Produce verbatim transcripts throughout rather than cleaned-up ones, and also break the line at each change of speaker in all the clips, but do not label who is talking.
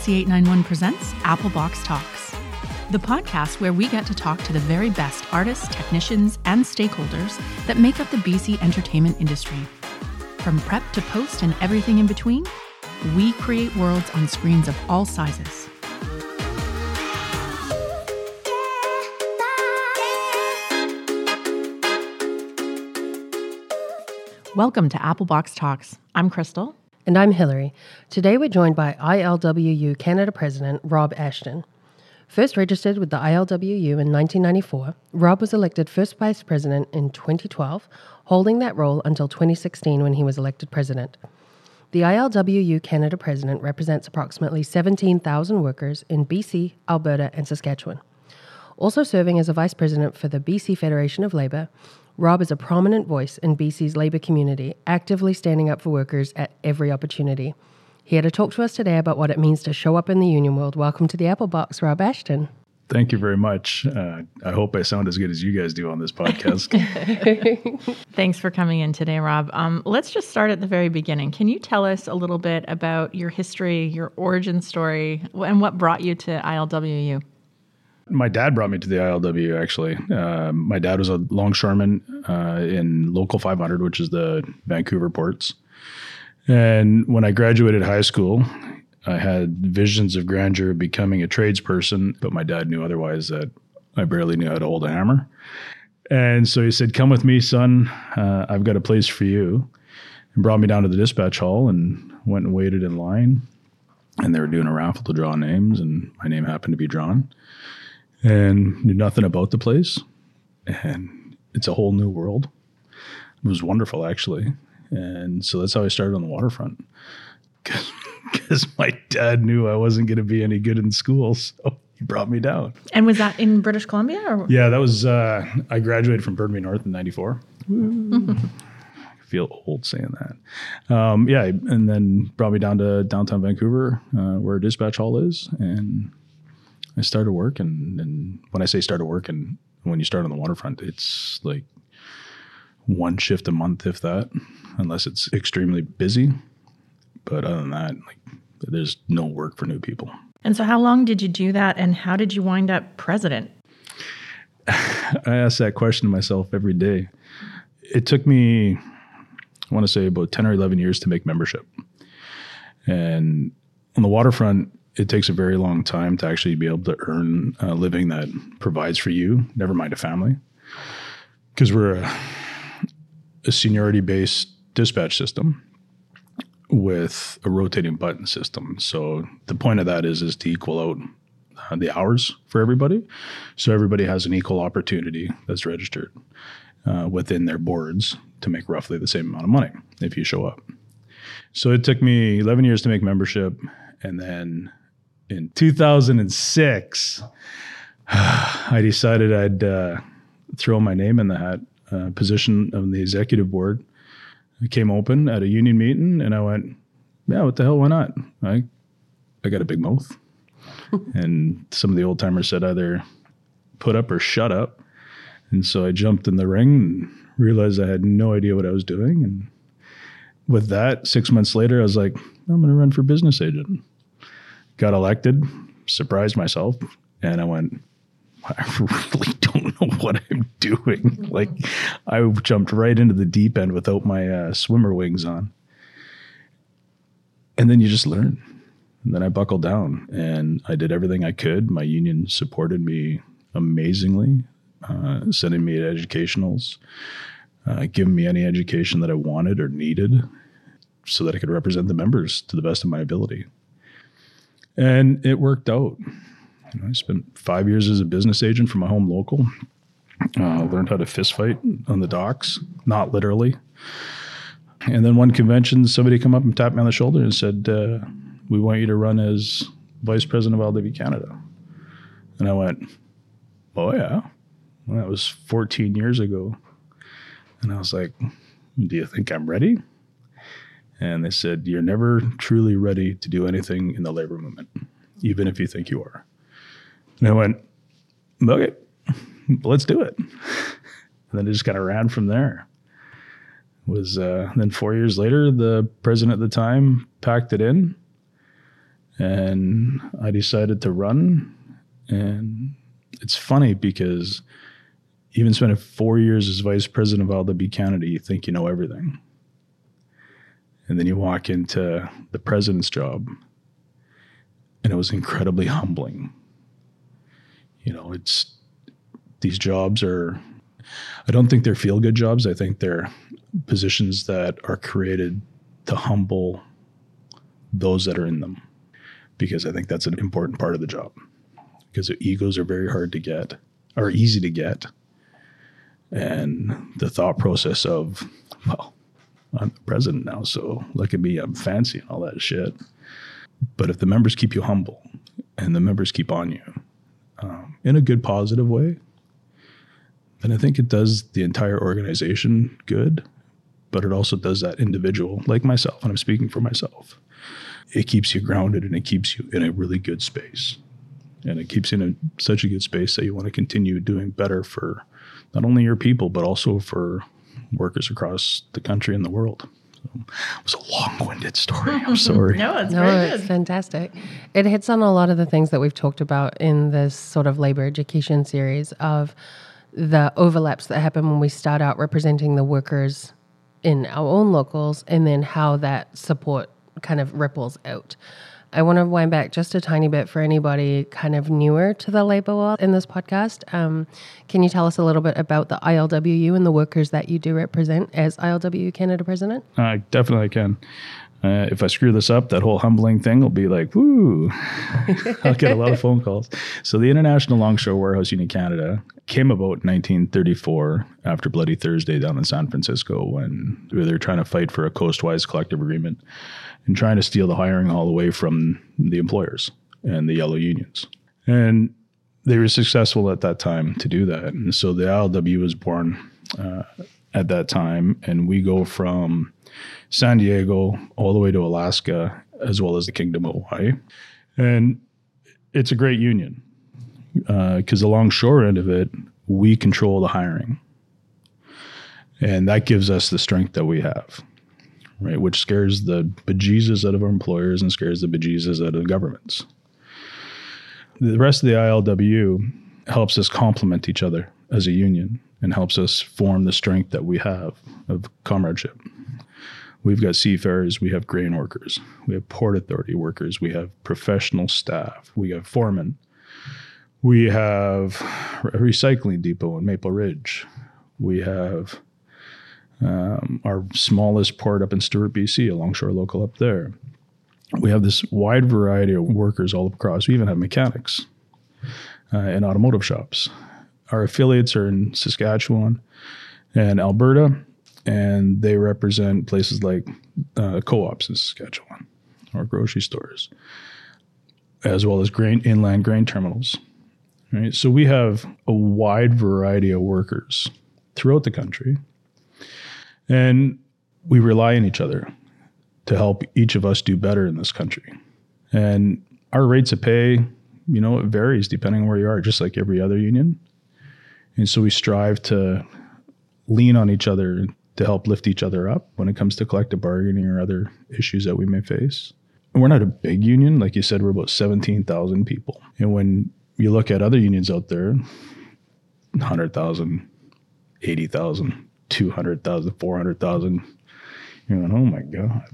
C eight nine one presents Apple Box Talks, the podcast where we get to talk to the very best artists, technicians, and stakeholders that make up the B C entertainment industry. From prep to post and everything in between, we create worlds on screens of all sizes. Welcome to Apple Box Talks. I'm Crystal.
And I'm Hillary. Today we're joined by I L W U Canada President Rob Ashton. First registered with the I L W U in nineteen ninety-four, Rob was elected first vice president in twenty twelve, holding that role until twenty sixteen when he was elected president. The I L W U Canada president represents approximately seventeen thousand workers in B C, Alberta, and Saskatchewan. Also serving as a vice president for the B C Federation of Labour, Rob is a prominent voice in B C's labour community, actively standing up for workers at every opportunity. Here to talk to us today about what it means to show up in the union world. Welcome to the Apple Box, Rob Ashton.
Thank you very much. Uh, I hope I sound as good as you guys do on this podcast.
Thanks for coming in today, Rob. Um, let's just start at the very beginning. Can you tell us a little bit about your history, your origin story, and what brought you to I L W U?
My dad brought me to the I L W U, actually. Uh, my dad was a longshoreman uh, in Local five hundred, which is the Vancouver ports. And when I graduated high school, I had visions of grandeur of becoming a tradesperson, but my dad knew otherwise, that I barely knew how to hold a hammer. And so he said, "Come with me, son. Uh, I've got a place for you." And brought me down to the dispatch hall and went and waited in line. And they were doing a raffle to draw names, and my name happened to be drawn. And knew nothing about the place. And it's a whole new world. It was wonderful, actually. And so that's how I started on the waterfront. Because my dad knew I wasn't going to be any good in school, so he brought me down.
And was that in British Columbia? Or?
Yeah, that was, uh, I graduated from Burnaby North in ninety-four. I feel old saying that. Um, yeah, and then brought me down to downtown Vancouver, uh, where Dispatch Hall is, and I started work, and, and when I say started work, and when you start on the waterfront, it's like one shift a month, if that, unless it's extremely busy. But other than that, like, there's no work for new people.
And so how long did you do that, and how did you wind up president?
I ask that question to myself every day. It took me, I want to say, about ten or eleven years to make membership. And on the waterfront, it takes a very long time to actually be able to earn a living that provides for you, never mind a family. Because we're a, a seniority-based dispatch system with a rotating button system. So the point of that is, is to equal out uh, the hours for everybody. So everybody has an equal opportunity that's registered uh, within their boards to make roughly the same amount of money if you show up. So it took me eleven years to make membership. And then in two thousand six, I decided I'd uh, throw my name in the hat. Uh, position of the executive board it came open at a union meeting, and I went, yeah, what the hell, why not? I, I got a big mouth. And some of the old timers said either put up or shut up. And so I jumped in the ring and realized I had no idea what I was doing. And with that, six months later, I was like, I'm going to run for business agent. Got elected, surprised myself, and I went, I really don't know what I'm doing. Like, I jumped right into the deep end without my uh, swimmer wings on. And then you just learn. And then I buckled down, and I did everything I could. My union supported me amazingly, uh, sending me to educationals, uh, giving me any education that I wanted or needed so that I could represent the members to the best of my ability. And it worked out. You know, I spent five years as a business agent for my home local. Uh, learned how to fist fight on the docks, not literally. And then one convention, somebody come up and tapped me on the shoulder and said, uh, we want you to run as vice president of I L W Canada. And I went, oh yeah. Well, that was fourteen years ago. And I was like, do you think I'm ready? And they said, you're never truly ready to do anything in the labor movement, even if you think you are. And I went, okay, let's do it. And then it just kind of ran from there. Was uh, then four years later, the president at the time packed it in. And I decided to run. And it's funny because even spending four years as vice president of I L W Canada, you think you know everything. And then you walk into the president's job, and it was incredibly humbling. You know, it's, these jobs are, I don't think they're feel-good jobs. I think they're positions that are created to humble those that are in them, because I think that's an important part of the job, because the egos are very hard to get, or easy to get. And the thought process of, well, I'm the president now, so look at me, I'm fancy and all that shit. But if the members keep you humble and the members keep on you um, in a good, positive way, then I think it does the entire organization good, but it also does that individual, like myself, and I'm speaking for myself. It keeps you grounded and it keeps you in a really good space. And it keeps you in a, such a good space that you want to continue doing better for not only your people, but also for workers across the country and the world. So it was a long-winded story. I'm sorry.
No, it's
No,
very
it's
good.
fantastic. It hits on a lot of the things that we've talked about in this sort of labor education series of the overlaps that happen when we start out representing the workers in our own locals, and then how that support kind of ripples out. I want to wind back just a tiny bit for anybody kind of newer to the labor world in this podcast. Um, can you tell us a little bit about the I L W U and the workers that you do represent as I L W U Canada president?
I definitely can. Uh, if I screw this up, that whole humbling thing will be like, woo, I'll get a lot of phone calls. So the International Longshore Warehouse Union Canada came about in nineteen thirty-four after Bloody Thursday down in San Francisco, when they were trying to fight for a coast-wise collective agreement and trying to steal the hiring all away from the employers and the yellow unions. And they were successful at that time to do that. And so the I L W was born uh, at that time, and we go from San Diego all the way to Alaska, as well as the Kingdom of Hawaii. And it's a great union because uh, the longshore end of it, we control the hiring. And that gives us the strength that we have, right? Which scares the bejesus out of our employers and scares the bejesus out of the governments. The rest of the I L W helps us complement each other as a union and helps us form the strength that we have of comradeship. We've got seafarers, we have grain workers, we have Port Authority workers, we have professional staff, we have foremen, we have a recycling depot in Maple Ridge, we have um, our smallest port up in Stewart, B C, a longshore local up there. We have this wide variety of workers all across. We even have mechanics uh, and automotive shops. Our affiliates are in Saskatchewan and Alberta, and they represent places like uh, co-ops in Saskatchewan or grocery stores, as well as grain inland grain terminals. Right? So we have a wide variety of workers throughout the country, and we rely on each other to help each of us do better in this country. And our rates of pay, you know, it varies depending on where you are, just like every other union. And so we strive to lean on each other to help lift each other up when it comes to collective bargaining or other issues that we may face. And we're not a big union. Like you said, we're about seventeen thousand people. And when you look at other unions out there, one hundred thousand, eighty thousand, two hundred thousand, four hundred thousand, you're going, oh my God.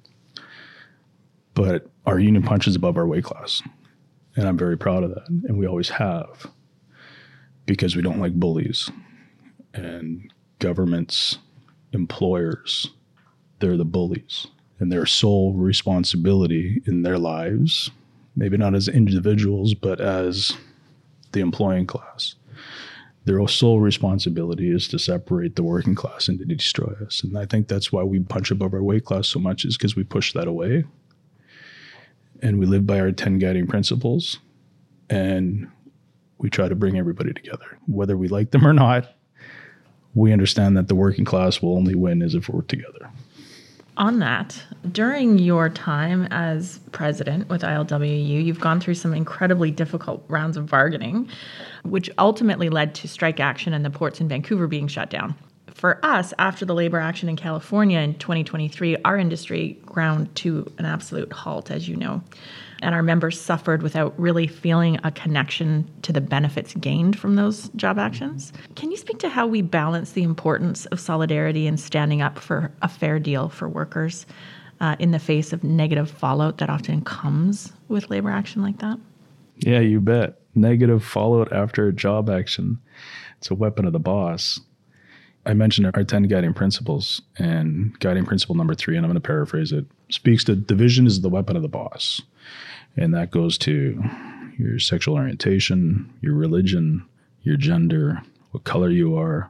But our union punches above our weight class. And I'm very proud of that. And we always have, because we don't like bullies. And governments, employers, they're the bullies. And their sole responsibility in their lives, maybe not as individuals, but as the employing class, their sole responsibility is to separate the working class and to destroy us. And I think that's why we punch above our weight class so much, is because we push that away. And we live by our ten guiding principles. And we try to bring everybody together. Whether we like them or not, we understand that the working class will only win as if we're together.
On that, during your time as president with I L W U, you've gone through some incredibly difficult rounds of bargaining, which ultimately led to strike action and the ports in Vancouver being shut down. for us, after the labor action in California in twenty twenty-three, our industry ground to an absolute halt, as you know. And our members suffered without really feeling a connection to the benefits gained from those job actions. Can you speak to how we balance the importance of solidarity and standing up for a fair deal for workers uh, in the face of negative fallout that often comes with labor action like that?
Yeah, you bet. Negative fallout after a job action. It's a weapon of the boss. I mentioned our ten guiding principles, and guiding principle number three, and I'm going to paraphrase it, speaks to division is the weapon of the boss. And that goes to your sexual orientation, your religion, your gender, what color you are.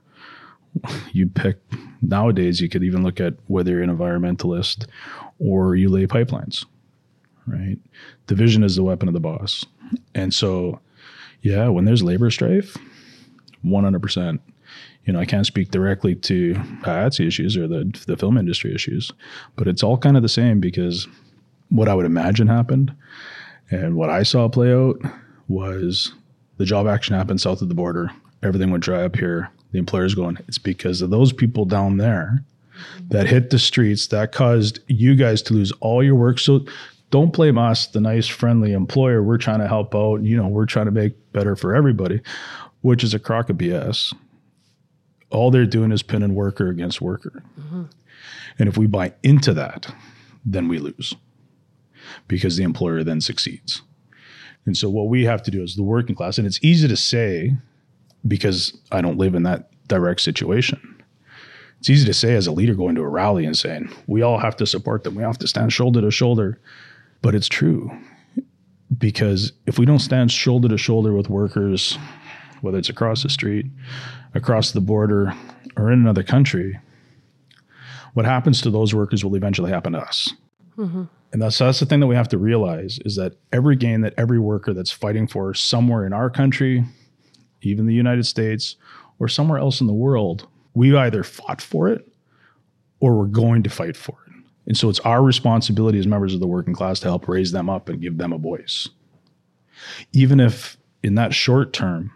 You pick. Nowadays, you could even look at whether you're an environmentalist or you lay pipelines, right? Division is the weapon of the boss. And so, yeah, when there's labor strife, one hundred percent. You know, I can't speak directly to P A T S I issues or the the film industry issues, but it's all kind of the same, because what I would imagine happened and what I saw play out was the job action happened south of the border. Everything went dry up here. The employer's going, it's because of those people down there that hit the streets that caused you guys to lose all your work. So don't blame us, the nice, friendly employer. We're trying to help out. You know, we're trying to make better for everybody, which is a crock of B S. All they're doing is pinning worker against worker. Mm-hmm. And if we buy into that, then we lose, because the employer then succeeds. And so what we have to do as the working class, and it's easy to say because I don't live in that direct situation. It's easy to say as a leader going to a rally and saying, we all have to support them. We have to stand shoulder to shoulder. But it's true, because if we don't stand shoulder to shoulder with workers, whether it's across the street, across the border, or in another country, what happens to those workers will eventually happen to us. Mm-hmm. And that's, that's the thing that we have to realize, is that every gain that every worker that's fighting for somewhere in our country, even the United States, or somewhere else in the world, we either fought for it or we're going to fight for it. And so it's our responsibility as members of the working class to help raise them up and give them a voice. Even if in that short term,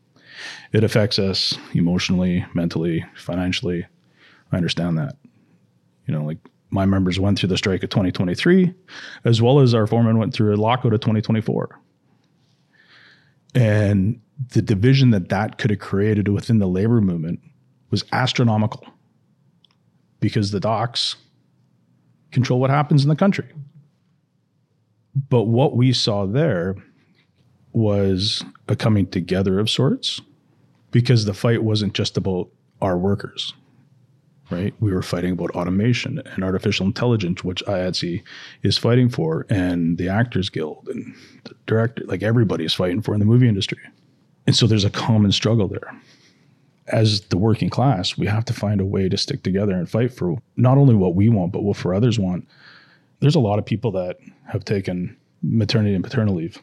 it affects us emotionally, mentally, financially. I understand that. You know, like my members went through the strike of twenty twenty-three, as well as our foreman went through a lockout of twenty twenty-four. And the division that that could have created within the labor movement was astronomical, because the docs control what happens in the country. But what we saw there was a coming together of sorts, because the fight wasn't just about our workers, right? We were fighting about automation and artificial intelligence, which I A T S I is fighting for, and the Actors Guild and the director, like everybody is fighting for in the movie industry. And so there's a common struggle there. As the working class, we have to find a way to stick together and fight for not only what we want, but what for others want. There's a lot of people that have taken maternity and paternal leave.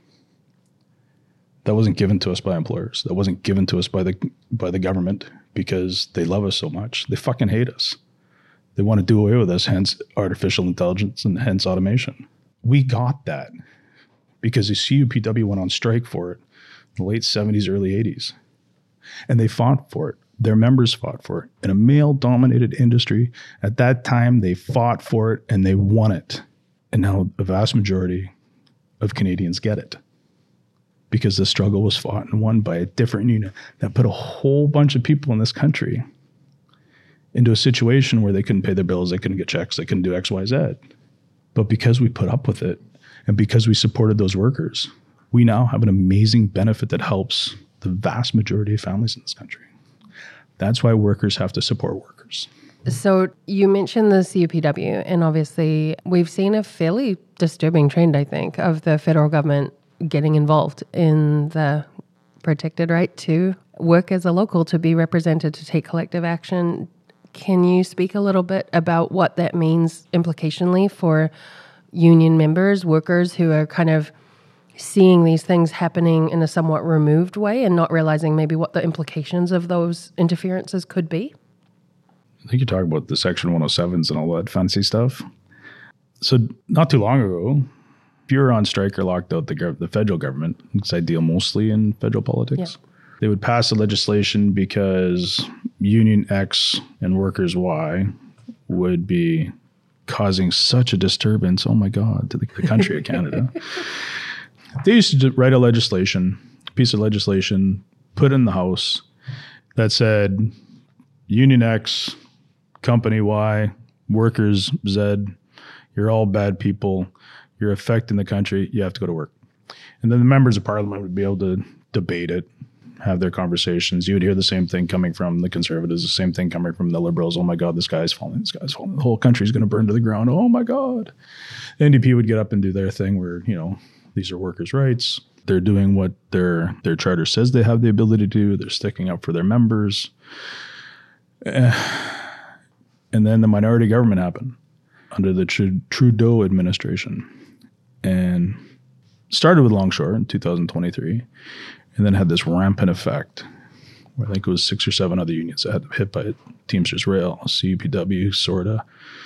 That wasn't given to us by employers. That wasn't given to us by the by the government, because they love us so much. They fucking hate us. They want to do away with us, hence artificial intelligence and hence automation. We got that because the C U P W went on strike for it in the late seventies, early eighties. And they fought for it. Their members fought for it. In a male-dominated industry, at that time, they fought for it and they won it. And now the vast majority of Canadians get it, because the struggle was fought and won by a different union that put a whole bunch of people in this country into a situation where they couldn't pay their bills, they couldn't get checks, they couldn't do X, Y, Z. But because we put up with it and because we supported those workers, we now have an amazing benefit that helps the vast majority of families in this country. That's why workers have to support workers.
So you mentioned the C U P W, and obviously we've seen a fairly disturbing trend, I think, of the federal government getting involved in the protected right to work as a local, to be represented, to take collective action. Can you speak a little bit about what that means implicationally for union members, workers who are kind of seeing these things happening in a somewhat removed way and not realizing maybe what the implications of those interferences could be?
I think you're talking about the Section one oh sevens and all that fancy stuff. So not too long ago, if you were on strike or locked out, the, gov- the federal government, because I deal mostly in federal politics, yeah. They would pass the legislation because Union X and Workers Y would be causing such a disturbance, oh my God, to the, the country of Canada. They used to write a legislation, a piece of legislation, put in the House that said Union X, Company Y, Workers Z, you're all bad people. You're affecting the country. You have to go to work. And then the members of Parliament would be able to debate it, have their conversations. You would hear the same thing coming from the Conservatives, the same thing coming from the Liberals. Oh my God, this guy's falling, this guy's falling. The whole country's going to burn to the ground. Oh my God. The N D P would get up and do their thing where, you know, these are workers' rights. They're doing what their their charter says they have the ability to do. They're sticking up for their members. Uh, and then the minority government happened under the Tr- Trudeau administration. And started with Longshore in two thousand twenty-three, and then had this rampant effect where I think it was six or seven other unions that had hit by it. Teamsters Rail, C U P W, SORTA,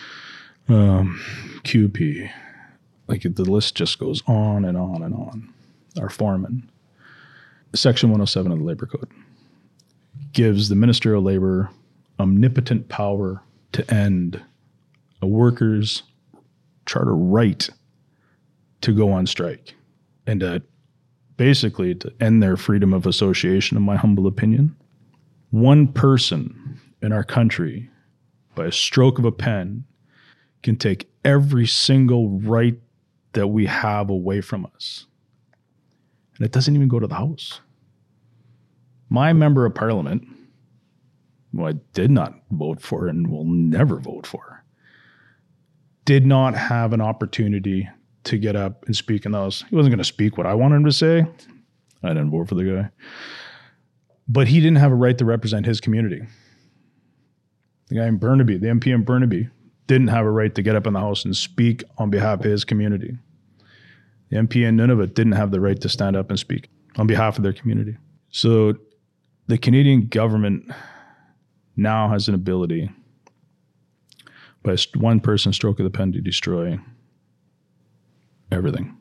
um, Q P. Like the list just goes on and on and on. Our foreman. Section one oh seven of the Labor Code gives the Minister of Labor omnipotent power to end a worker's charter right to go on strike and to basically to end their freedom of association, in my humble opinion. One person in our country, by a stroke of a pen, can take every single right that we have away from us. And it doesn't even go to the House. My member of Parliament, who I did not vote for and will never vote for, did not have an opportunity to get up and speak in those. He wasn't going to speak what I wanted him to say. I didn't vote for the guy. But he didn't have a right to represent his community. The guy in Burnaby, the M P in Burnaby, didn't have a right to get up in the House and speak on behalf of his community. The M P in Nunavut didn't have the right to stand up and speak on behalf of their community. So the Canadian government now has an ability by a one person stroke of the pen to destroy everything.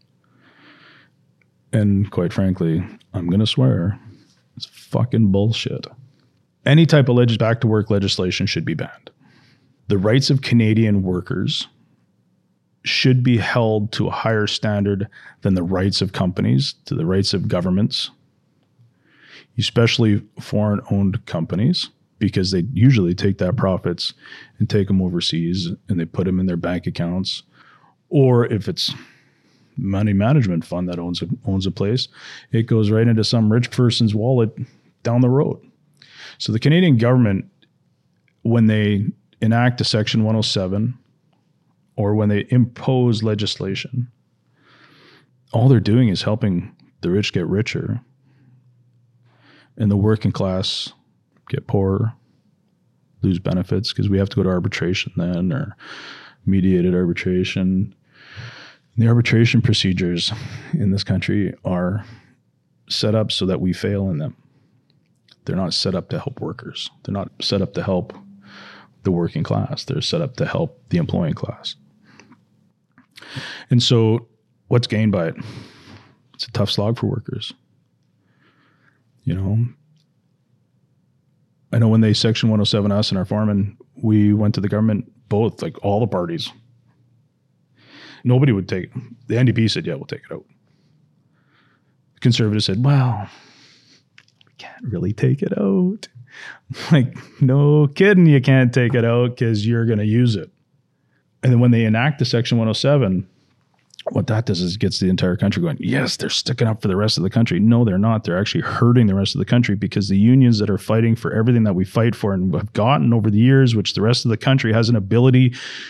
And quite frankly, I'm going to swear, it's fucking bullshit. Any type of leg- back to work legislation should be banned. The rights of Canadian workers should be held to a higher standard than the rights of companies, to the rights of governments, especially foreign-owned companies, because they usually take that profits and take them overseas and they put them in their bank accounts. Or if it's money management fund that owns a, owns a place, it goes right into some rich person's wallet down the road. So the Canadian government, when they enact a Section one oh seven or when they impose legislation, all they're doing is helping the rich get richer and the working class get poorer, lose benefits because we have to go to arbitration then, or mediated arbitration. The arbitration procedures in this country are set up so that we fail in them. They're not set up to help workers. They're not set up to help the working class. They're set up to help the employing class. And so what's gained by it? It's a tough slog for workers. You know, I know when they Section one oh seven us and our foreman, we went to the government, both, like all the parties. Nobody would take it. The N D P said, yeah, we'll take it out. The Conservatives said, well, we can't really take it out. Like, no kidding, you can't take it out because you're going to use it. And then when they enact the Section one oh seven, what that does is it gets the entire country going, yes, they're sticking up for the rest of the country. No, they're not. They're actually hurting the rest of the country because the unions that are fighting for everything that we fight for and have gotten over the years, which the rest of the country has an ability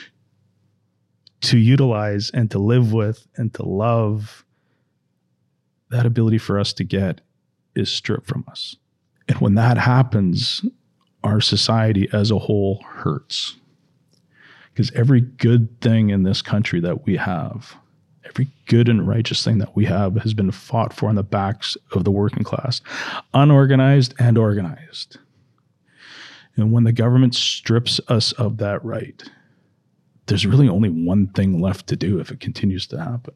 to utilize and to live with and to love, that ability for us to get is stripped from us. And when that happens, our society as a whole hurts. Because every good thing in this country that we have, every good and righteous thing that we have has been fought for on the backs of the working class, unorganized and organized. And when the government strips us of that right, there's really only one thing left to do if it continues to happen.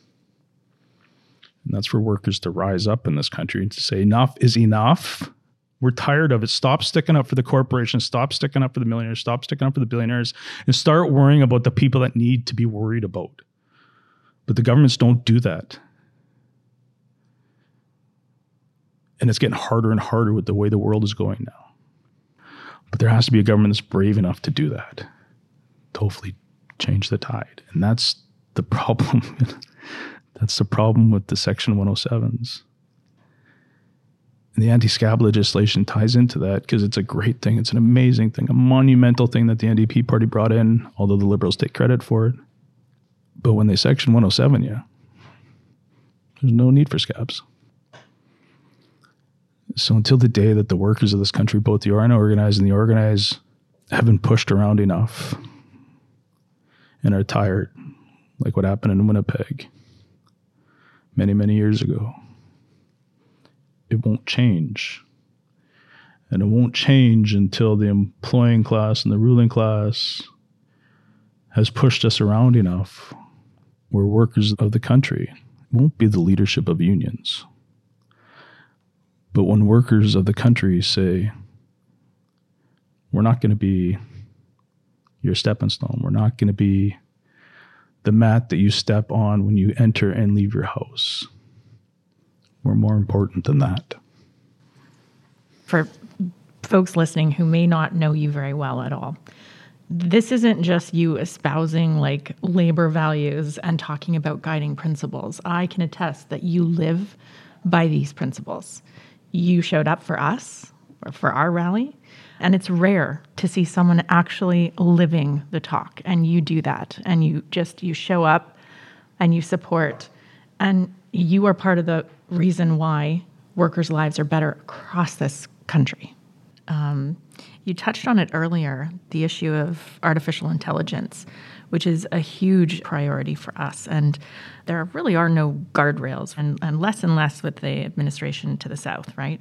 And that's for workers to rise up in this country and to say enough is enough. We're tired of it. Stop sticking up for the corporations. Stop sticking up for the millionaires. Stop sticking up for the billionaires and start worrying about the people that need to be worried about. But the governments don't do that. And it's getting harder and harder with the way the world is going now. But there has to be a government that's brave enough to do that, to hopefully change the tide. And that's the problem. That's the problem with the Section one oh sevens. And the anti-scab legislation ties into that because it's a great thing. It's an amazing thing, a monumental thing that the N D P party brought in, although the Liberals take credit for it. But when they Section one oh seven you, there's no need for scabs. So until the day that the workers of this country, both the unorganized and the organized, have been pushed around enough and are tired, like what happened in Winnipeg many, many years ago, it won't change. And it won't change until the employing class and the ruling class has pushed us around enough where workers of the country won't be the leadership of unions. But when workers of the country say, we're not going to be your stepping stone, we're not going to be the mat that you step on when you enter and leave your house, we're more important than that.
For folks listening who may not know you very well at all, this isn't just you espousing like labor values and talking about guiding principles. I can attest that you live by these principles. You showed up for us, or for our rally, and it's rare to see someone actually living the talk, and you do that, and you just, you show up and you support, and you are part of the reason why workers' lives are better across this country. Um, you touched on it earlier, the issue of artificial intelligence, which is a huge priority for us. And there really are no guardrails, and, and less and less with the administration to the south, right?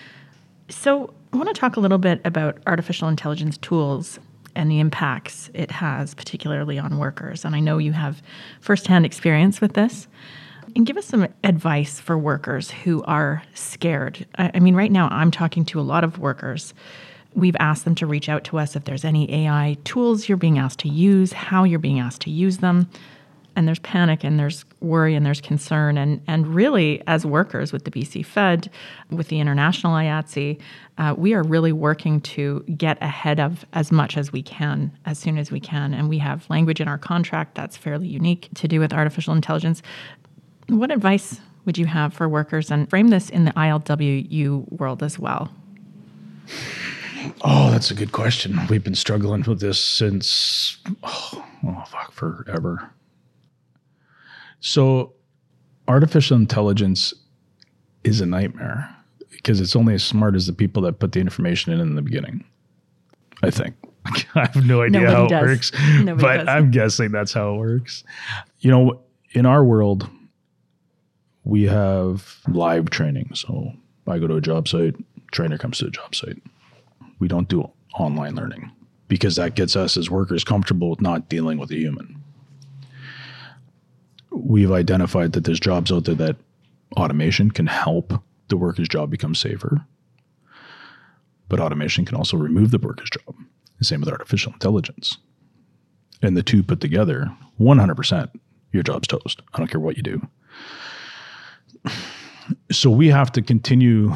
So I want to talk a little bit about artificial intelligence tools and the impacts it has, particularly on workers. And I know you have firsthand experience with this. And give us some advice for workers who are scared. I, I mean, right now I'm talking to a lot of workers. We've asked them to reach out to us if there's any A I tools you're being asked to use, how you're being asked to use them. And there's panic and there's worry and there's concern. And, and really, as workers with the B C Fed, with the International I A T S E, uh, we are really working to get ahead of as much as we can, as soon as we can. And we have language in our contract that's fairly unique to do with artificial intelligence. What advice would you have for workers, and frame this in the I L W U world as well?
Oh, that's a good question. We've been struggling with this since, oh, oh fuck, forever. So artificial intelligence is a nightmare because it's only as smart as the people that put the information in in the beginning, I think. I have no idea Nobody how it does. works, Nobody but does. I'm guessing that's how it works. You know, in our world, we have live training. So I go to a job site, trainer comes to the job site. We don't do online learning because that gets us as workers comfortable with not dealing with a human. We've identified that there's jobs out there that automation can help the worker's job become safer, but automation can also remove the worker's job. The same with artificial intelligence. And the two put together, one hundred percent, your job's toast. I don't care what you do. So we have to continue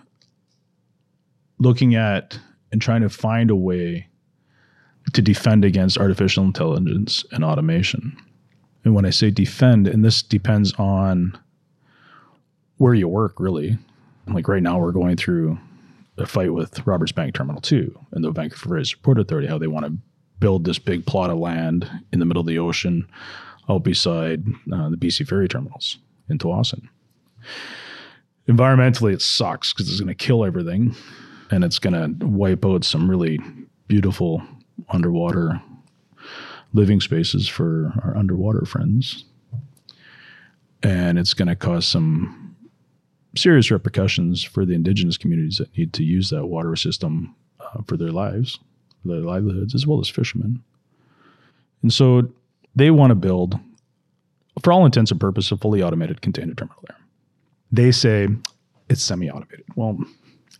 looking at and trying to find a way to defend against artificial intelligence and automation. And when I say defend, and this depends on where you work, really. Like right now, we're going through a fight with Roberts Bank Terminal two and the Vancouver Fraser Port Authority, how they want to build this big plot of land in the middle of the ocean out beside uh, the B C ferry terminals in Tsawwassen. Environmentally, it sucks because it's going to kill everything, and it's going to wipe out some really beautiful underwater living spaces for our underwater friends. And it's going to cause some serious repercussions for the Indigenous communities that need to use that water system uh, for their lives, for their livelihoods, as well as fishermen. And so they want to build, for all intents and purposes, a fully automated container terminal there. They say it's semi-automated. Well,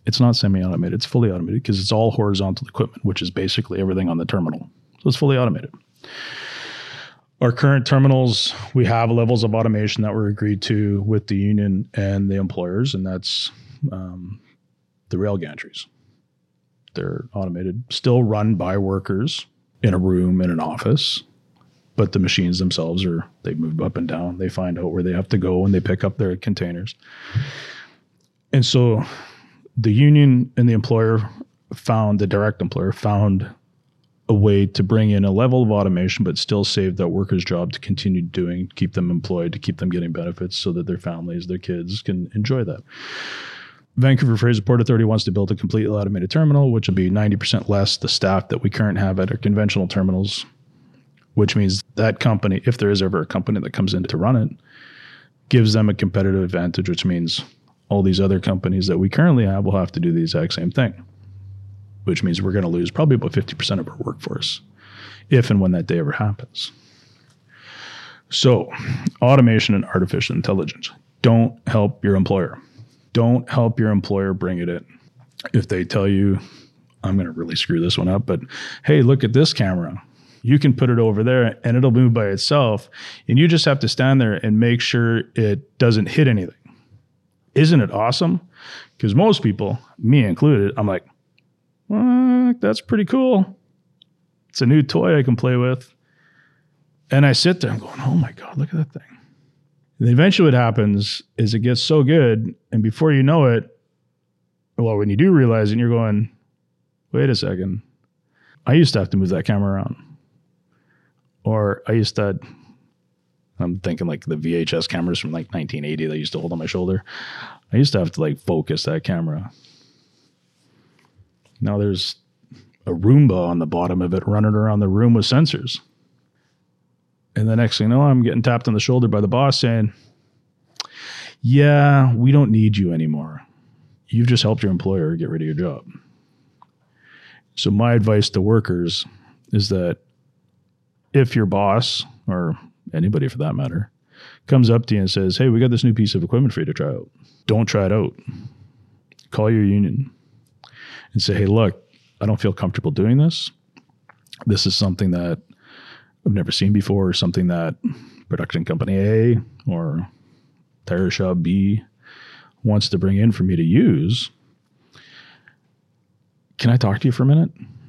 It's not semi-automated. It's fully automated because it's all horizontal equipment, which is basically everything on the terminal. So it's fully automated. Our current terminals, we have levels of automation that were agreed to with the union and the employers, and that's um, the rail gantries. They're automated, still run by workers in a room in an office, but the machines themselves are, they move up and down. They find out where they have to go and they pick up their containers. And so the union and the employer found, the direct employer found a way to bring in a level of automation, but still save that worker's job to continue doing, keep them employed, to keep them getting benefits so that their families, their kids can enjoy that. Vancouver Fraser Port Authority wants to build a completely automated terminal, which will be ninety percent less the staff that we currently have at our conventional terminals, which means that company, if there is ever a company that comes in to run it, gives them a competitive advantage, which means all these other companies that we currently have will have to do the exact same thing, which means we're going to lose probably about fifty percent of our workforce if and when that day ever happens. So automation and artificial intelligence. Don't help your employer. Don't help your employer bring it in. If they tell you, I'm going to really screw this one up, but hey, look at this camera. You can put it over there and it'll move by itself. And you just have to stand there and make sure it doesn't hit anything. Isn't it awesome? Because most people, me included, I'm like, well, that's pretty cool. It's a new toy I can play with. And I sit there and going, oh my God, look at that thing. And eventually what happens is it gets so good, and before you know it, well, when you do realize it, you're going, wait a second. I used to have to move that camera around. Or I used to, I'm thinking like the V H S cameras from like nineteen eighty that I used to hold on my shoulder. I used to have to like focus that camera. Now there's a Roomba on the bottom of it running around the room with sensors. And the next thing you know, I'm getting tapped on the shoulder by the boss saying, yeah, we don't need you anymore. You've just helped your employer get rid of your job. So my advice to workers is that if your boss, or anybody for that matter, comes up to you and says, hey, we got this new piece of equipment for you to try out. Don't try it out. Call your union and say, hey, look, I don't feel comfortable doing this. This is something that I've never seen before, or something that production company A or tire shop B wants to bring in for me to use. Can I talk to you for a minute?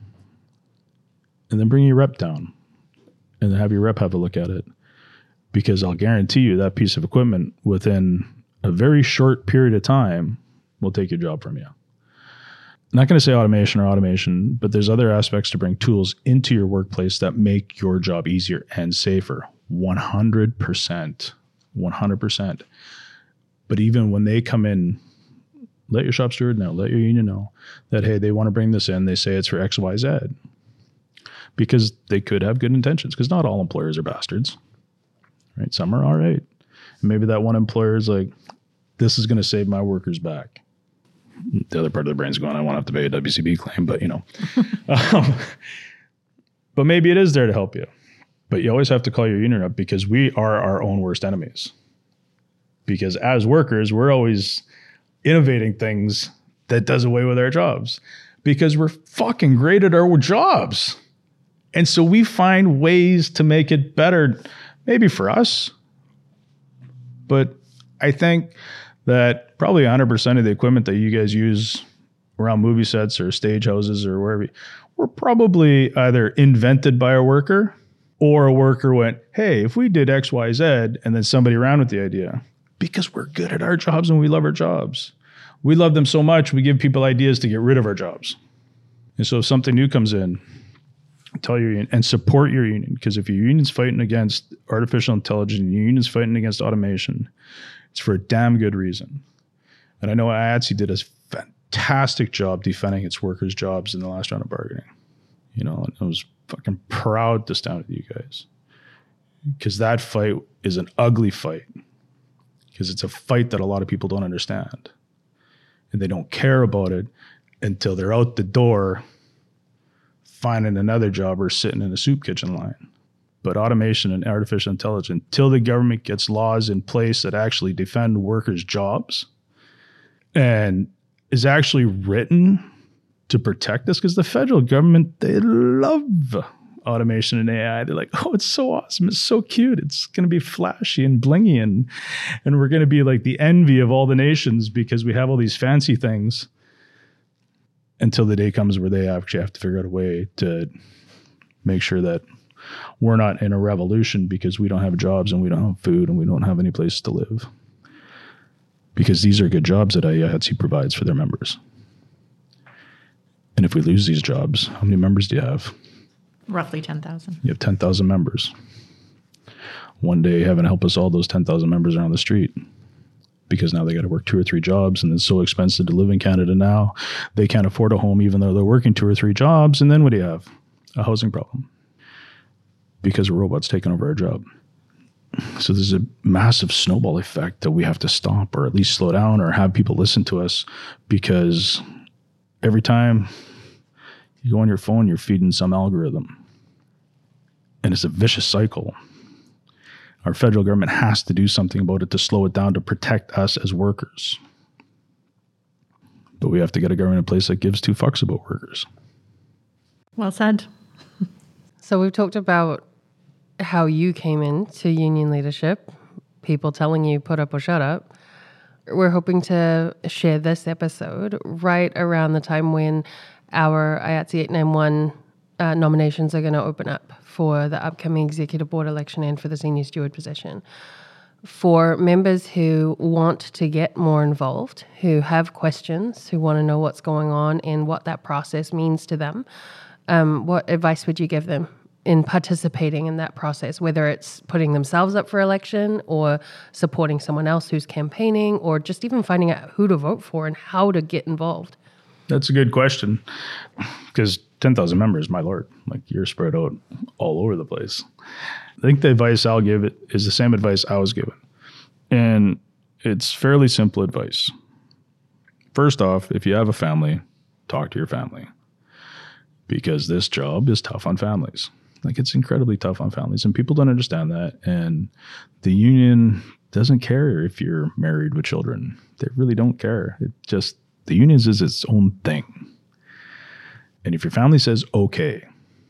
And then bring your rep down and then have your rep have a look at it. Because I'll guarantee you that piece of equipment within a very short period of time will take your job from you. I'm not going to say automation or automation, but there's other aspects to bring tools into your workplace that make your job easier and safer. one hundred percent. one hundred percent. But even when they come in, let your shop steward know, let your union know that, hey, they want to bring this in. They say it's for X, Y, Z. Because they could have good intentions, because not all employers are bastards. Right? Some are all right. And maybe that one employer is like, this is going to save my workers back. The other part of the brain's going, I won't have to pay a W C B claim, but you know. um, but maybe it is there to help you. But you always have to call your union up, because we are our own worst enemies. Because as workers, we're always innovating things that does away with our jobs, because we're fucking great at our jobs. And so we find ways to make it better, maybe for us. But I think that probably one hundred percent of the equipment that you guys use around movie sets or stage houses or wherever, were probably either invented by a worker, or a worker went, hey, if we did X, Y, Z, and then somebody ran with the idea. Because we're good at our jobs and we love our jobs. We love them so much, we give people ideas to get rid of our jobs. And so if something new comes in, tell your union and support your union. Because if your union's fighting against artificial intelligence and your union's fighting against automation, it's for a damn good reason. And I know I A T S E did a fantastic job defending its workers' jobs in the last round of bargaining. You know, and I was fucking proud to stand with you guys. Because that fight is an ugly fight. Because it's a fight that a lot of people don't understand. And they don't care about it until they're out the door finding another job or sitting in a soup kitchen line. But automation and artificial intelligence, till the government gets laws in place that actually defend workers' jobs and is actually written to protect us, because the federal government, they love automation and A I. They're like, oh, it's so awesome. It's so cute. It's going to be flashy and blingy. And, and we're going to be like the envy of all the nations because we have all these fancy things, until the day comes where they actually have to figure out a way to make sure that we're not in a revolution because we don't have jobs and we don't have food and we don't have any place to live. Because these are good jobs that I A T S E provides for their members. And if we lose these jobs, how many members do you have?
Roughly ten thousand.
You have ten thousand members. One day, heaven help us all, those ten thousand members are on the street because now they got to work two or three jobs, and it's so expensive to live in Canada now. They can't afford a home even though they're working two or three jobs. And then what do you have? A housing problem because a robot's taking over our job. So there's a massive snowball effect that we have to stop, or at least slow down, or have people listen to us, because every time you go on your phone, you're feeding some algorithm. And it's a vicious cycle. Our federal government has to do something about it to slow it down, to protect us as workers. But we have to get a government in place that gives two fucks about workers.
Well said.
So we've talked about how you came into union leadership, people telling you put up or shut up. We're hoping to share this episode right around the time when our I A T S E eight ninety-one uh, nominations are going to open up for the upcoming executive board election and for the senior steward position. For members who want to get more involved, who have questions, who want to know what's going on and what that process means to them, um, what advice would you give them in participating in that process, whether it's putting themselves up for election or supporting someone else who's campaigning, or just even finding out who to vote for and how to get involved?
That's a good question, because ten thousand members, my Lord, like you're spread out all over the place. I think the advice I'll give it is the same advice I was given. And it's fairly simple advice. First off, if you have a family, talk to your family, because this job is tough on families. Like, it's incredibly tough on families, and people don't understand that. And the union doesn't care if you're married with children. They really don't care. It just, the union is its own thing. And if your family says, okay,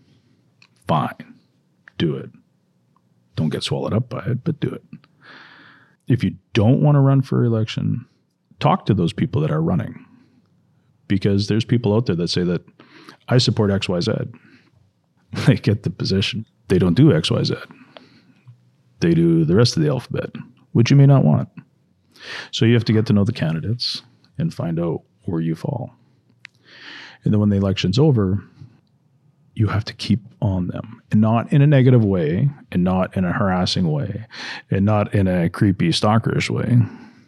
fine, do it. Don't get swallowed up by it, but do it. If you don't want to run for election, talk to those people that are running, because there's people out there that say that I support X Y Z. They get the position. They don't do X Y Z. They do the rest of the alphabet, which you may not want. So you have to get to know the candidates and find out where you fall. And then when the election's over, you have to keep on them, and not in a negative way, and not in a harassing way, and not in a creepy stalkerish way.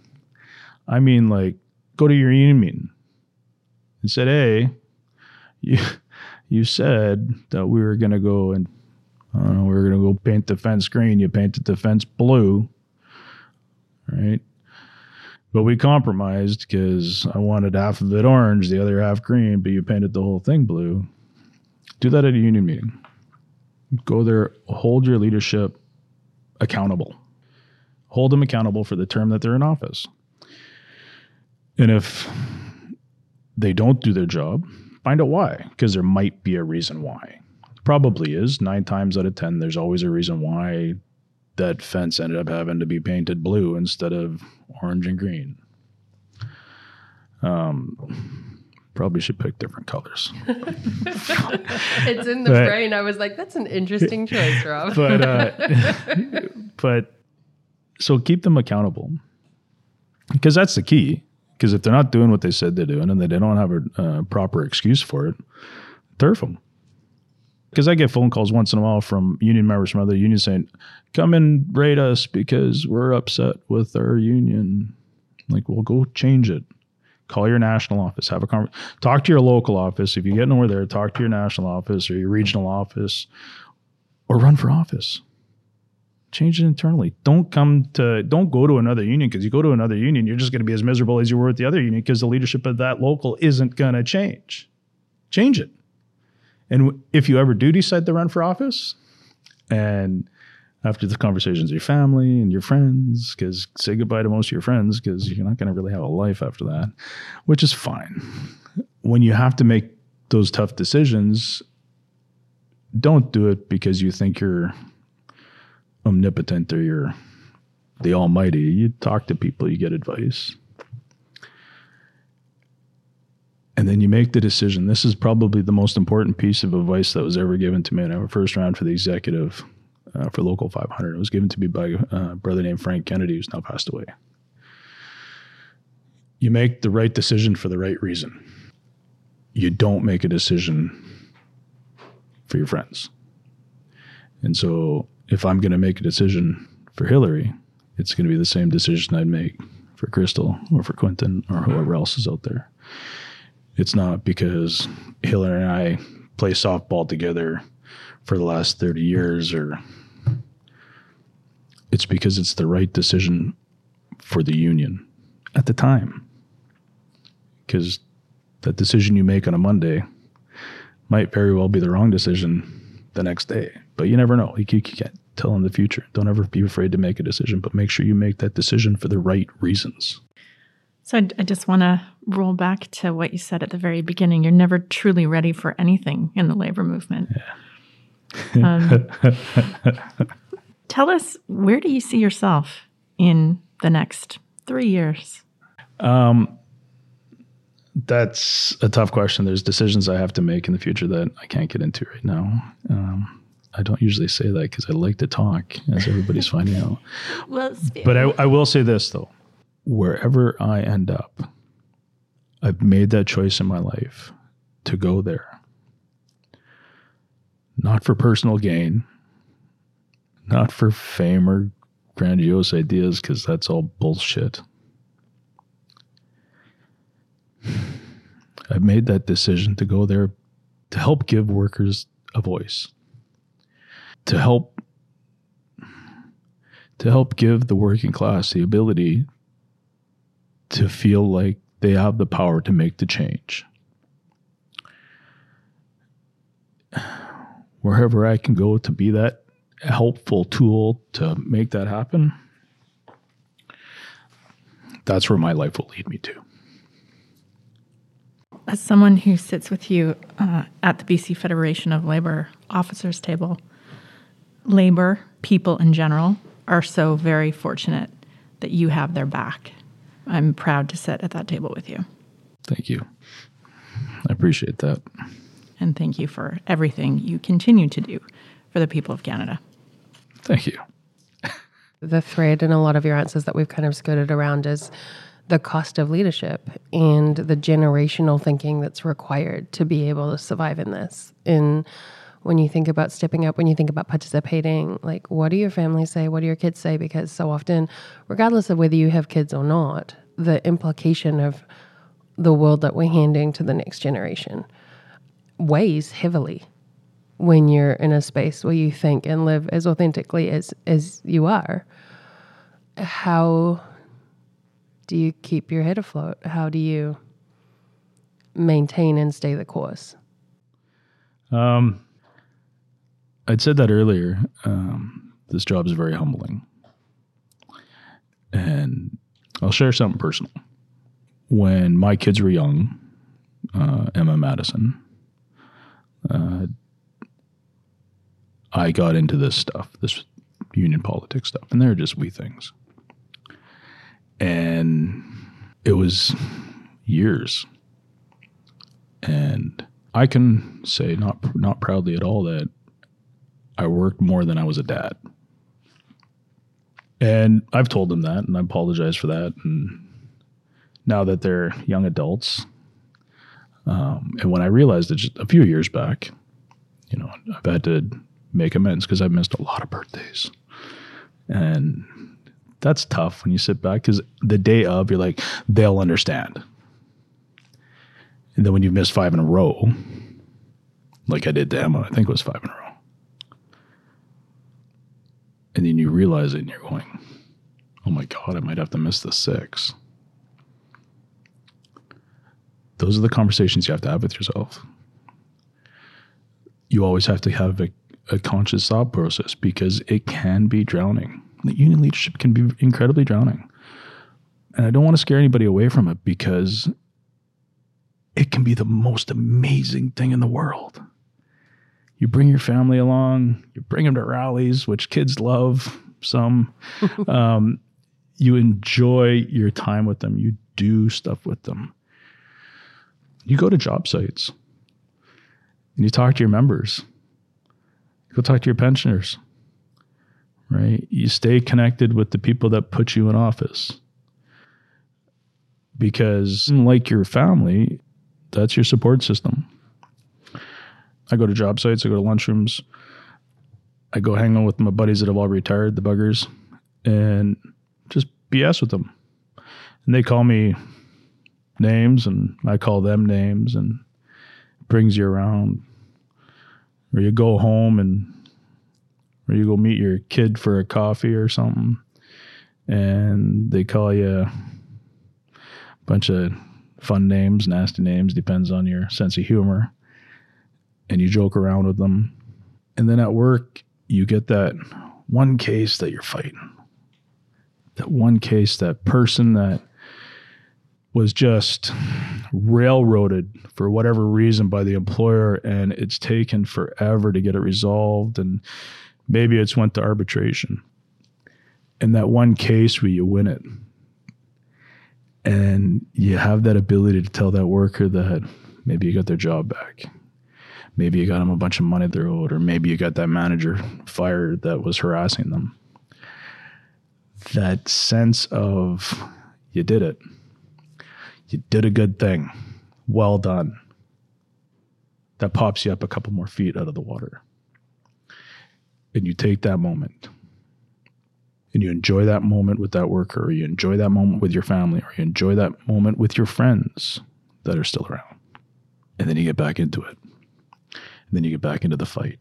I mean, like, go to your union meeting and said, hey, you, you said that we were going to go and I don't know, we were going to go paint the fence green. You painted the fence blue, right? But we compromised because I wanted half of it orange, the other half green, but you painted the whole thing blue. Do that at a union meeting. Go there, hold your leadership accountable. Hold them accountable for the term that they're in office. And if they don't do their job, find out why, because there might be a reason why. Probably is. Nine times out of ten, there's always a reason why that fence ended up having to be painted blue instead of orange and green. Um, probably should pick different colors.
It's in the
but,
brain. I was like, that's an interesting choice, Rob.
But, uh, but so keep them accountable, because that's the key. Because if they're not doing what they said they're doing and they don't have a uh, proper excuse for it, turf them. Because I get phone calls once in a while from union members from other unions saying, come and rate us because we're upset with our union. Like, well, go change it. Call your national office. Have a conversation. Talk to your local office. If you get nowhere there, talk to your national office or your regional office, or run for office. Change it internally. Don't come to, don't go to another union, because you go to another union, you're just going to be as miserable as you were at the other union, because the leadership of that local isn't going to change. Change it. And if you ever do decide to run for office, and after the conversations with your family and your friends, because say goodbye to most of your friends because you're not going to really have a life after that, which is fine. When you have to make those tough decisions, don't do it because you think you're omnipotent or you're the almighty. You talk to people, you get advice. And then you make the decision. This is probably the most important piece of advice that was ever given to me in our first round for the executive uh, for Local five hundred. It was given to me by a brother named Frank Kennedy, who's now passed away. You make the right decision for the right reason. You don't make a decision for your friends. And so if I'm going to make a decision for Hillary, it's going to be the same decision I'd make for Crystal or for Quentin or whoever else is out there. It's not because Hillary and I play softball together for the last thirty years, or it's because it's the right decision for the union at the time. Because that decision you make on a Monday might very well be the wrong decision the next day, but you never know. You, you can't tell in the future. Don't ever be afraid to make a decision, but make sure you make that decision for the right reasons.
So I, I just want to roll back to what you said at the very beginning. You're never truly ready for anything in the labor movement. Yeah. um, tell us, where do you see yourself in the next three years?
Um, that's a tough question. There's decisions I have to make in the future that I can't get into right now. Um, I don't usually say that because I like to talk, as everybody's finding out.
Well,
but I, I will say this, though. Wherever I end up, I've made that choice in my life to go there. Not for personal gain, not for fame or grandiose ideas, because that's all bullshit. I've made that decision to go there to help give workers a voice, to help to help give the working class the ability to feel like they have the power to make the change. Wherever I can go to be that helpful tool to make that happen, that's where my life will lead me to.
As someone who sits with you uh, at the B C Federation of Labor Officers table, labor, people in general, are so very fortunate that you have their back. I'm proud to sit at that table with you.
Thank you. I appreciate that.
And thank you for everything you continue to do for the people of Canada.
Thank you.
The thread in a lot of your answers that we've kind of skirted around is the cost of leadership and the generational thinking that's required to be able to survive in this. And when you think about stepping up, when you think about participating, like, what do your families say? What do your kids say? Because so often, regardless of whether you have kids or not, the implication of the world that we're handing to the next generation weighs heavily when you're in a space where you think and live as authentically as, as you are. How do you keep your head afloat? How do you maintain and stay the course?
Um, I'd said that earlier. Um, this job is very humbling. And I'll share something personal. When my kids were young, uh, Emma and Madison, uh, I got into this stuff, this union politics stuff, and they're just wee things. And it was years. And I can say, not not proudly at all, that I worked more than I was a dad. And I've told them that, and I apologize for that. And now that they're young adults, um, and when I realized it just a few years back, you know, I've had to make amends because I've missed a lot of birthdays. And that's tough when you sit back, because the day of, you're like, they'll understand. And then when you miss five in a row, like I did to Emma, I think it was five in a row. And then you realize it and you're going, oh my God, I might have to miss the six. Those are the conversations you have to have with yourself. You always have to have a, a conscious thought process, because it can be drowning. The union leadership can be incredibly drowning. And I don't want to scare anybody away from it, because it can be the most amazing thing in the world. You bring your family along, you bring them to rallies, which kids love, some. um, you enjoy your time with them. You do stuff with them. You go to job sites and you talk to your members. Go talk to your pensioners, right? You stay connected with the people that put you in office, because like your family, that's your support system. I go to job sites, I go to lunchrooms, I go hang out with my buddies that have all retired, the buggers, and just B S with them. And they call me names and I call them names, and it brings you around. Or you go home and or you go meet your kid for a coffee or something, and they call you a bunch of fun names, nasty names, depends on your sense of humor, and you joke around with them. And then at work, you get that one case that you're fighting. That one case, that person that was just railroaded for whatever reason by the employer, and it's taken forever to get it resolved, and maybe it's went to arbitration. And that one case where you win it, and you have that ability to tell that worker that maybe you got their job back. Maybe you got them a bunch of money they're owed, or maybe you got that manager fired that was harassing them. That sense of you did it. You did a good thing. Well done. That pops you up a couple more feet out of the water. And you take that moment and you enjoy that moment with that worker, or you enjoy that moment with your family, or you enjoy that moment with your friends that are still around. And then you get back into it. And then you get back into the fight.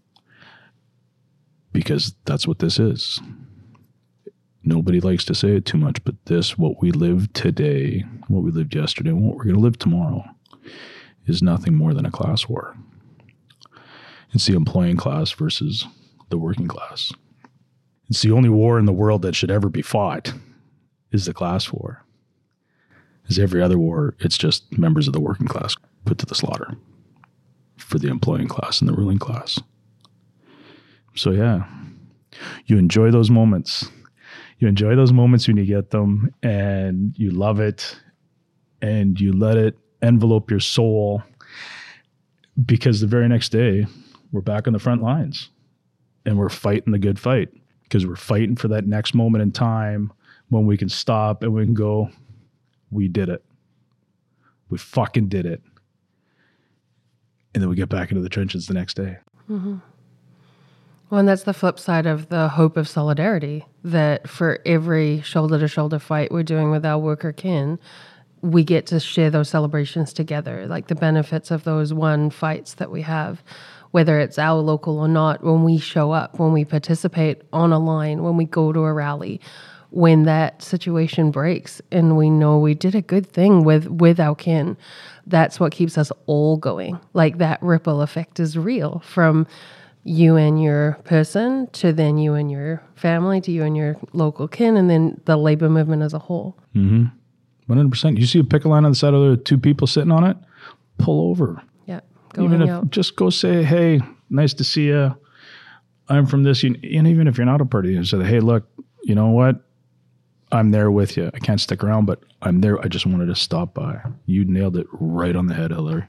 Because that's what this is. Nobody likes to say it too much, but this, what we live today, what we lived yesterday, and what we're going to live tomorrow, is nothing more than a class war. It's the employing class versus the working class. It's the only war in the world that should ever be fought, is the class war. As every other war, it's just members of the working class put to the slaughter for the employing class and the ruling class. So yeah, you enjoy those moments. You enjoy those moments when you get them, and you love it, and you let it envelope your soul, because the very next day we're back on the front lines and we're fighting the good fight, because we're fighting for that next moment in time when we can stop and we can go, we did it. We fucking did it. And then we get back into the trenches the next day.
Mm-hmm. Well, and that's the flip side of the hope of solidarity, that for every shoulder-to-shoulder fight we're doing with our worker kin, we get to share those celebrations together, like the benefits of those one fights that we have, whether it's our local or not, when we show up, when we participate on a line, when we go to a rally, when that situation breaks and we know we did a good thing with, with our kin. That's what keeps us all going. Like that ripple effect is real, from you and your person to then you and your family to you and your local kin, and then the labor movement as a whole.
Mm-hmm. one hundred percent. You see a picket line on the side of the two people sitting on it, pull over.
Yeah. Go
even
hang
if
out.
Just go say, hey, nice to see you. I'm from this. And even if you're not a party, you say, hey, look, you know what? I'm there with you. I can't stick around, but I'm there. I just wanted to stop by. You nailed it right on the head, Hillary.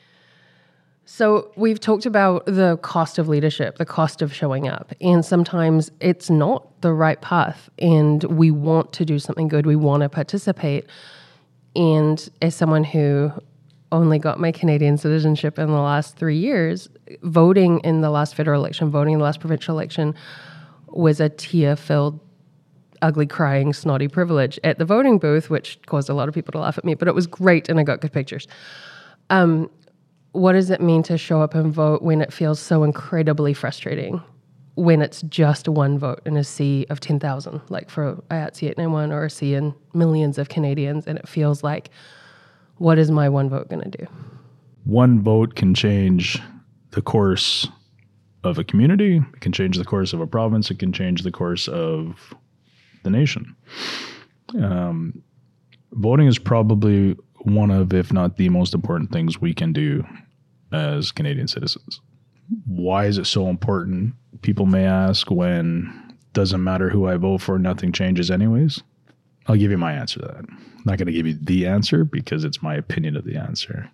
So we've talked about the cost of leadership, the cost of showing up, and sometimes it's not the right path, and we want to do something good. We want to participate. And as someone who only got my Canadian citizenship in the last three years, voting in the last federal election, voting in the last provincial election was a tear-filled, ugly, crying, snotty privilege at the voting booth, which caused a lot of people to laugh at me, but it was great and I got good pictures. Um, what does it mean to show up and vote when it feels so incredibly frustrating, when it's just one vote in a sea of ten thousand, like for I A T C eight ninety-one, or a sea in millions of Canadians, and it feels like, what is my one vote going to do?
One vote can change the course of a community. It can change the course of a province. It can change the course of the nation. Um, voting is probably one of, if not the most important things we can do as Canadian citizens. Why is it so important? People may ask, when doesn't matter who I vote for, nothing changes anyways. I'll give you my answer to that. I'm not going to give you the answer because it's my opinion of the answer.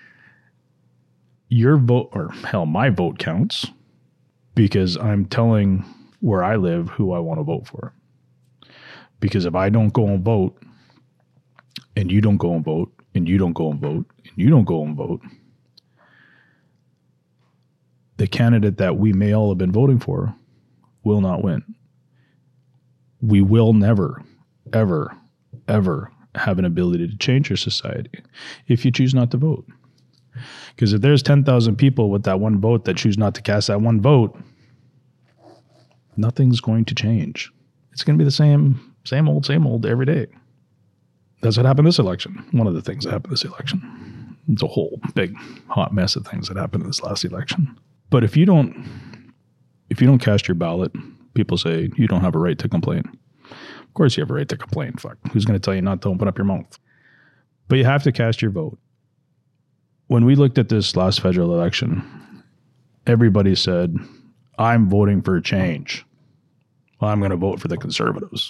Your vote, or hell, my vote counts because I'm telling where I live who I want to vote for. Because if I don't go and vote, and you don't go and vote, and you don't go and vote, and you don't go and vote, the candidate that we may all have been voting for will not win. We will never, ever, ever have an ability to change your society if you choose not to vote. Because if there's ten thousand people with that one vote that choose not to cast that one vote, nothing's going to change. It's going to be the same, same old, same old every day. That's what happened this election. One of the things that happened this election. It's a whole big hot mess of things that happened in this last election. But if you don't, if you don't cast your ballot, people say you don't have a right to complain. Of course you have a right to complain. Fuck. Who's going to tell you not to open up your mouth? But you have to cast your vote. When we looked at this last federal election, everybody said, I'm voting for a change. Well, I'm going to vote for the Conservatives.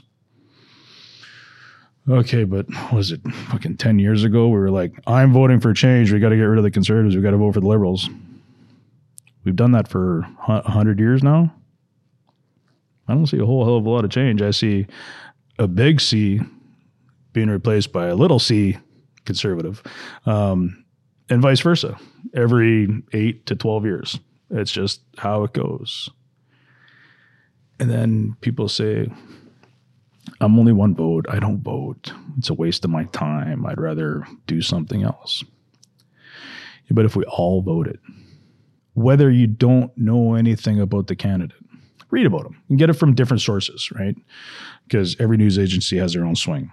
Okay, but was it fucking ten years ago? We were like, I'm voting for change. We got to get rid of the Conservatives. We got to vote for the Liberals. We've done that for one hundred years now. I don't see a whole hell of a lot of change. I see a big C being replaced by a little c Conservative, um, and vice versa every eight to twelve years. It's just how it goes. And then people say, I'm only one vote. I don't vote. It's a waste of my time. I'd rather do something else. Yeah, but if we all voted, whether you don't know anything about the candidate, read about them and get it from different sources, right? Because every news agency has their own swing.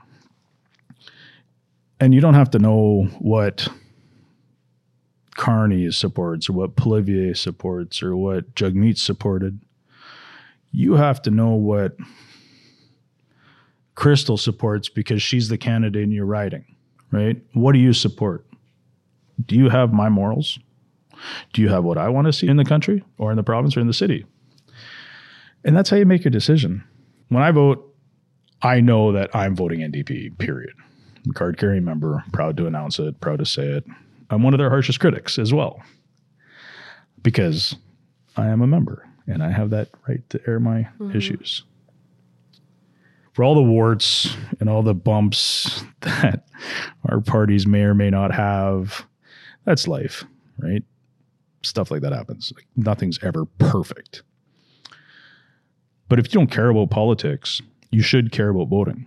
And you don't have to know what Carney supports or what Poilievre supports or what Jagmeet supported. You have to know what Crystal supports because she's the candidate in your riding, right? What do you support? Do you have my morals? Do you have what I want to see in the country or in the province or in the city? And that's how you make your decision. When I vote, I know that I'm voting N D P, period. I'm a card-carrying member, proud to announce it, proud to say it. I'm one of their harshest critics as well because I am a member and I have that right to air my mm-hmm. issues. For all the warts and all the bumps that our parties may or may not have, that's life, right? Stuff like that happens. Like, nothing's ever perfect. But if you don't care about politics, you should care about voting.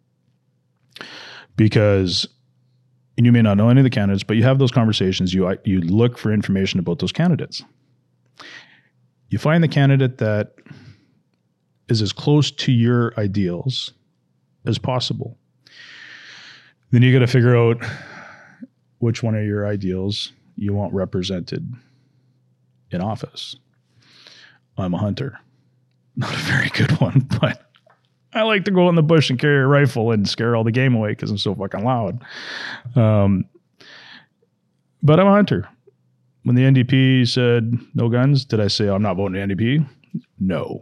Because, and you may not know any of the candidates, but you have those conversations, you, you look for information about those candidates. You find the candidate that is as close to your ideals as possible. Then you got to figure out which one of your ideals you want represented in office. I'm a hunter. Not a very good one, but I like to go in the bush and carry a rifle and scare all the game away because I'm so fucking loud. Um, but I'm a hunter. When the N D P said no guns, did I say I'm not voting N D P? No.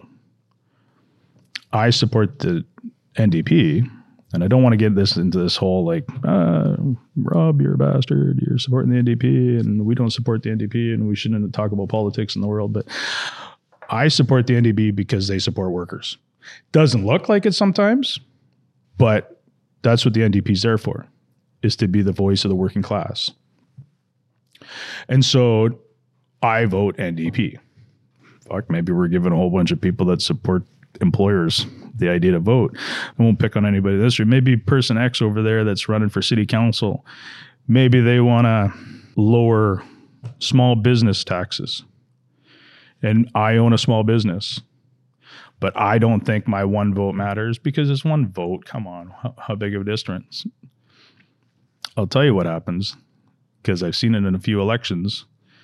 I support the N D P, and I don't want to get this into this whole like, uh, Rob, you're a bastard, you're supporting the N D P, and we don't support the N D P, and we shouldn't talk about politics in the world, but I support the N D P because they support workers. Doesn't look like it sometimes, but that's what the N D P is there for, is to be the voice of the working class. And so I vote N D P. Fuck, maybe we're giving a whole bunch of people that support employers the idea to vote. I won't pick on anybody this year. Maybe person X over there that's running for city council, maybe they want to lower small business taxes. And I own a small business, but I don't think my one vote matters because it's one vote. Come on, how, how big of a difference? I'll tell you what happens, because I've seen it in a few elections.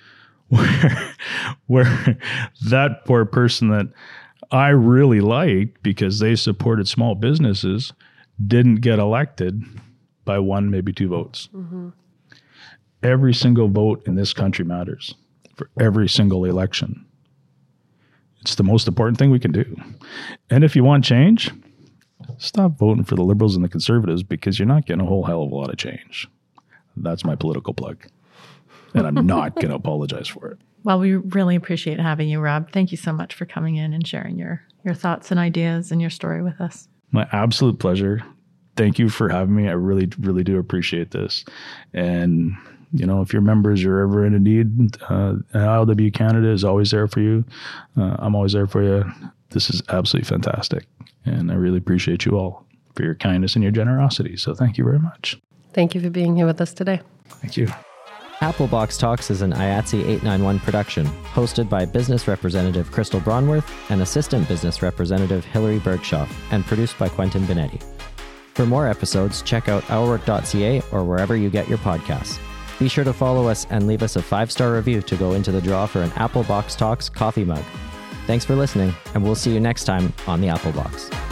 where, where that poor person that I really liked because they supported small businesses didn't get elected by one, maybe two votes. Mm-hmm. Every single vote in this country matters for every single election. It's the most important thing we can do. And if you want change, stop voting for the Liberals and the Conservatives because you're not getting a whole hell of a lot of change. That's my political plug. And I'm not going to apologize for it.
Well, we really appreciate having you, Rob. Thank you so much for coming in and sharing your, your thoughts and ideas and your story with us.
My absolute pleasure. Thank you for having me. I really, really do appreciate this. And, you know, if your members are ever in a need, uh, I L W Canada is always there for you. Uh, I'm always there for you. This is absolutely fantastic. And I really appreciate you all for your kindness and your generosity. So thank you very much.
Thank you for being here with us today.
Thank you.
Applebox Talks is an I A T S E eight ninety-one production, hosted by Business Representative Crystal Braunworth and Assistant Business Representative Hilary Bergshoff, and produced by Quentin Benetti. For more episodes, check out our work dot c a or wherever you get your podcasts. Be sure to follow us and leave us a five-star review to go into the draw for an Applebox Talks coffee mug. Thanks for listening, and we'll see you next time on the Applebox.